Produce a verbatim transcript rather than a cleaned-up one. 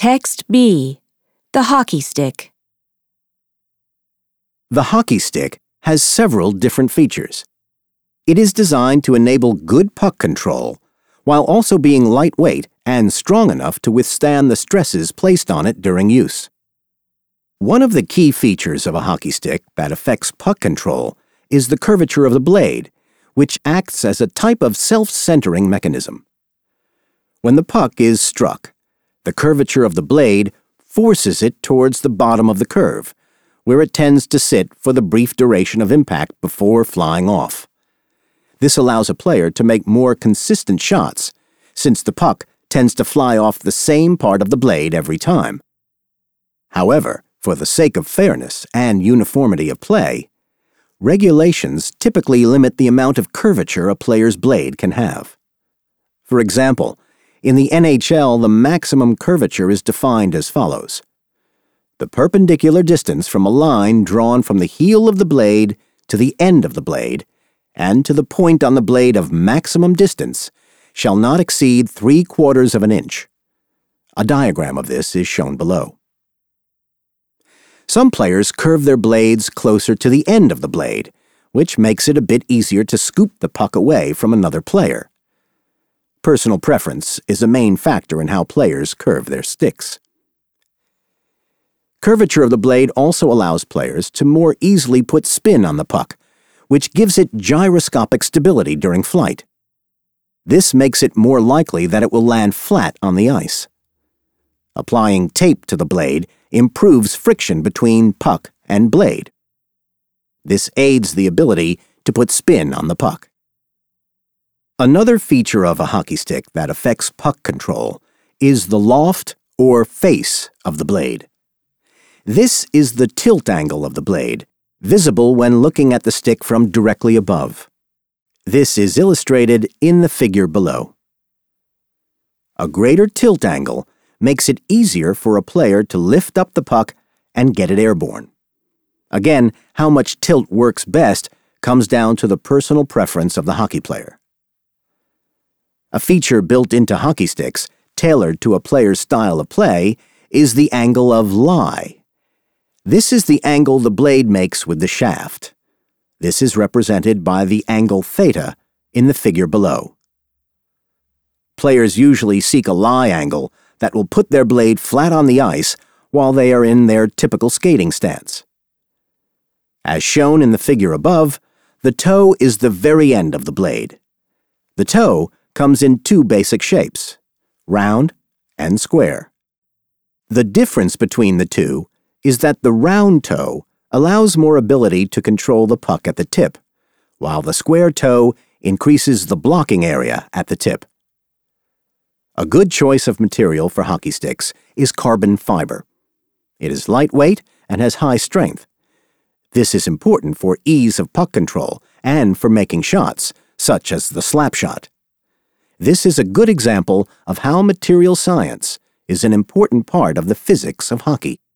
Text B. The hockey stick. The hockey stick has several different features. It is designed to enable good puck control, while also being lightweight and strong enough to withstand the stresses placed on it during use. One of the key features of a hockey stick that affects puck control is the curvature of the blade, which acts as a type of self-centering mechanism. When the puck is struck, the curvature of the blade forces it towards the bottom of the curve, where it tends to sit for the brief duration of impact before flying off. This allows a player to make more consistent shots, since the puck tends to fly off the same part of the blade every time. However, for the sake of fairness and uniformity of play, regulations typically limit the amount of curvature a player's blade can have. For example, in the N H L, the maximum curvature is defined as follows: the perpendicular distance from a line drawn from the heel of the blade to the end of the blade and to the point on the blade of maximum distance shall not exceed three quarters of an inch. A diagram of this is shown below. Some players curve their blades closer to the end of the blade, which makes it a bit easier to scoop the puck away from another player. Personal preference is a main factor in how players curve their sticks. Curvature of the blade also allows players to more easily put spin on the puck, which gives it gyroscopic stability during flight. This makes it more likely that it will land flat on the ice. Applying tape to the blade improves friction between puck and blade. This aids the ability to put spin on the puck. Another feature of a hockey stick that affects puck control is the loft or face of the blade. This is the tilt angle of the blade, visible when looking at the stick from directly above. This is illustrated in the figure below. A greater tilt angle makes it easier for a player to lift up the puck and get it airborne. Again, how much tilt works best comes down to the personal preference of the hockey player. A feature built into hockey sticks, tailored to a player's style of play, is the angle of lie. This is the angle the blade makes with the shaft. This is represented by the angle theta in the figure below. Players usually seek a lie angle that will put their blade flat on the ice while they are in their typical skating stance. As shown in the figure above, the toe is the very end of the blade. The toe comes in two basic shapes, round and square. The difference between the two is that the round toe allows more ability to control the puck at the tip, while the square toe increases the blocking area at the tip. A good choice of material for hockey sticks is carbon fiber. It is lightweight and has high strength. This is important for ease of puck control and for making shots, such as the slap shot. This is a good example of how material science is an important part of the physics of hockey.